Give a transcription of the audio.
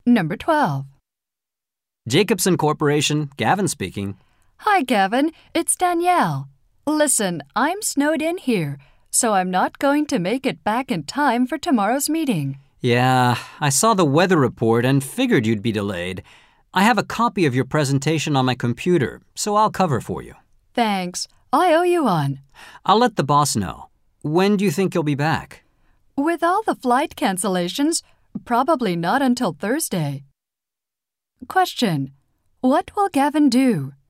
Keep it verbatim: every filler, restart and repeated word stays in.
Number twelve. Jacobson Corporation, Gavin speaking. Hi, Gavin. It's Danielle. Listen, I'm snowed in here, so I'm not going to make it back in time for tomorrow's meeting. Yeah, I saw the weather report and figured you'd be delayed. I have a copy of your presentation on my computer, so I'll cover for you. Thanks. I owe you one. I'll let the boss know. When do you think you'll be back? With all the flight cancellations, probably not until Thursday. Question: What will Gavin do?